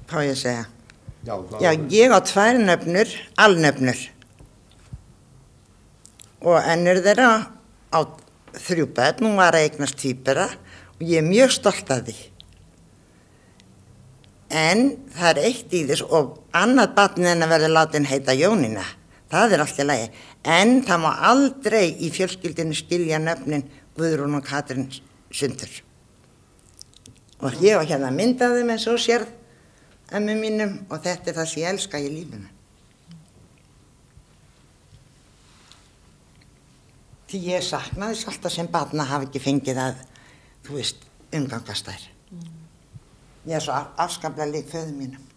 hvað ég að segja. Já, Ég á 2 nöfnur, alnöfnur. Og ennur þeirra á 3 börn, hún var að eignast tvíbura og ég er mjög stolt af því. En það er eitt í þess og annað barnið hennar verður látin heita Jónína. Það er allt í lagi. En það má aldrei í fjölskyldinu skilja nöfnin Guðrún og Katrín sundur. Og ég var hérna að mynda þeim eins og sérð ömmu mínum og þetta er það sem ég elska í lífinu. Því ég saknaði þess alltaf sem barn að hafa ekki fengið að, þú veist, umgangast þær. Ég er svo afskaplega lík föður mínum.